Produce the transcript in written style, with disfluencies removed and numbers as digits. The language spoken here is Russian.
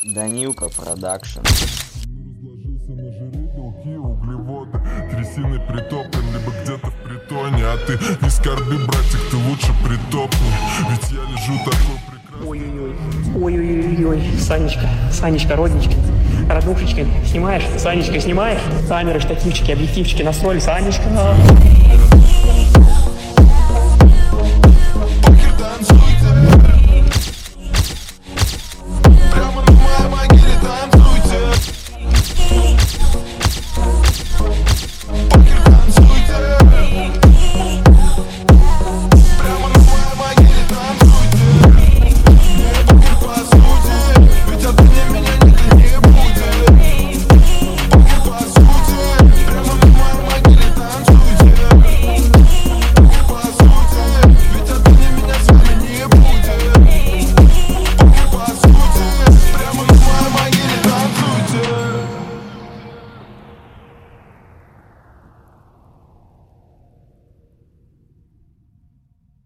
Данилка Продакшн. Разложился на жиры, белки, углеводы. Трясины притоплен, либо где-то в притоне. А ты не скорби, братик, ты лучше притопни. Ведь я лежу такой прекрасный. Ой-ой-ой, ой-ой-ой, Санечка, родничка, роднушечка, снимаешь? Санечка, снимаешь? Камеры, штативчики, объективчики настроили, Санечка.